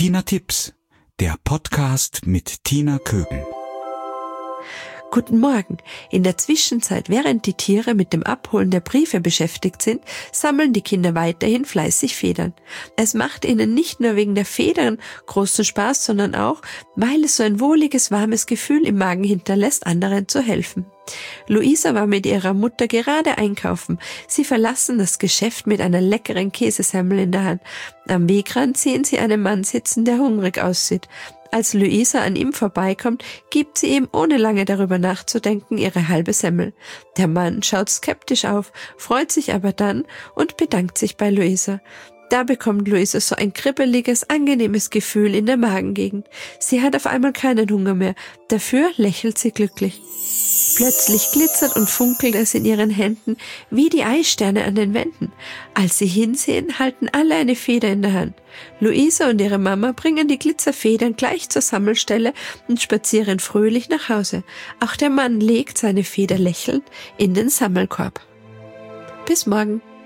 Tina Tipps, der Podcast mit Tina Kögel. Guten Morgen. In der Zwischenzeit, während die Tiere mit dem Abholen der Briefe beschäftigt sind, sammeln die Kinder weiterhin fleißig Federn. Es macht ihnen nicht nur wegen der Federn großen Spaß, sondern auch, weil es so ein wohliges, warmes Gefühl im Magen hinterlässt, anderen zu helfen. Luisa war mit ihrer Mutter gerade einkaufen. Sie verlassen das Geschäft mit einer leckeren Käsesemmel in der Hand. Am Wegrand sehen sie einen Mann sitzen, der hungrig aussieht. Als Luisa an ihm vorbeikommt, gibt sie ihm, ohne lange darüber nachzudenken, ihre halbe Semmel. Der Mann schaut skeptisch auf, freut sich aber dann und bedankt sich bei Luisa. Da bekommt Luisa so ein kribbeliges, angenehmes Gefühl in der Magengegend. Sie hat auf einmal keinen Hunger mehr, dafür lächelt sie glücklich. Plötzlich glitzert und funkelt es in ihren Händen wie die Eissterne an den Wänden. Als sie hinsehen, halten alle eine Feder in der Hand. Luisa und ihre Mama bringen die Glitzerfedern gleich zur Sammelstelle und spazieren fröhlich nach Hause. Auch der Mann legt seine Feder lächelnd in den Sammelkorb. Bis morgen.